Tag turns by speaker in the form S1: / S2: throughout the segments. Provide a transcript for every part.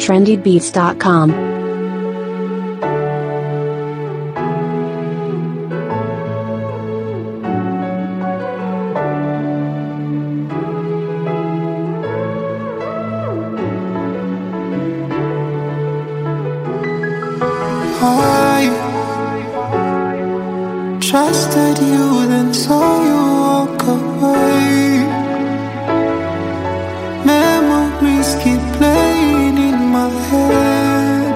S1: trendybeats.com.
S2: I trusted you, then saw you walk away. Memories keep playing in my head.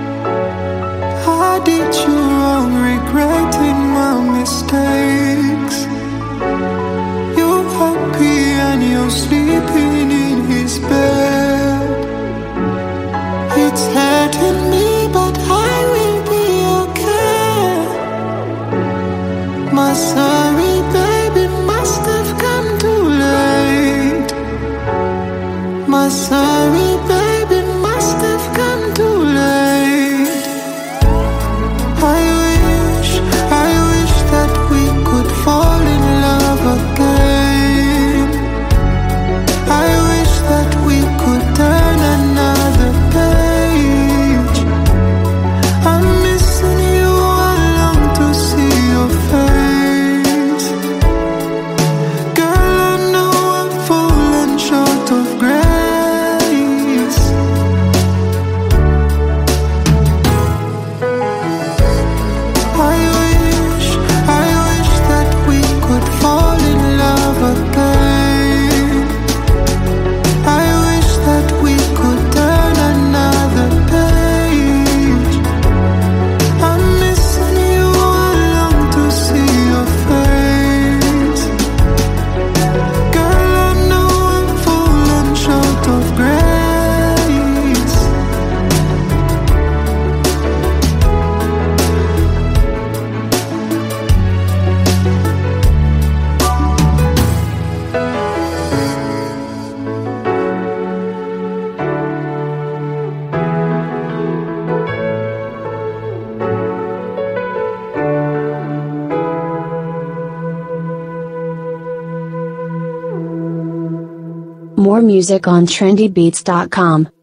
S2: I did you wrong, regretting my mistakes. You're happy and you're sleeping in his bed. It's hurting me, but I will be okay. My sorry baby must have come too late. My sorry baby must have come too late. I wish that we could fall in love again. I wish that we could turn another page. I'm missing you, I long to see your face. Girl, I know I'm falling short of grace. I wish that we could fall in love again. I wish that we could turn another page. I'm missing you, I long to see your face. Girl, I know I'm falling short of grace.
S1: More music on trendybeats.com.